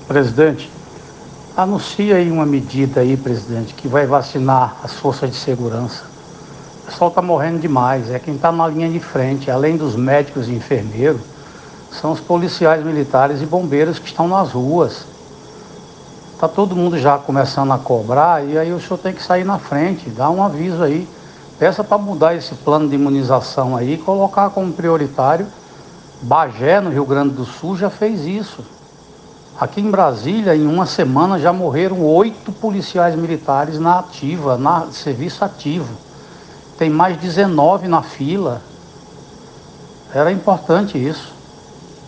Presidente, anuncia aí uma medida aí, presidente, que vai vacinar as forças de segurança. O pessoal está morrendo demais, é quem está na linha de frente, além dos médicos e enfermeiros, são os policiais militares e bombeiros que estão nas ruas. Está todo mundo já começando a cobrar e aí o senhor tem que sair na frente, dá um aviso aí. Peça para mudar esse plano de imunização aí e colocar como prioritário. Bagé, no Rio Grande do Sul, já fez isso. Aqui em Brasília, em uma semana, já morreram 8 policiais militares na ativa, na serviço ativo. Tem mais 19 na fila. Era importante isso.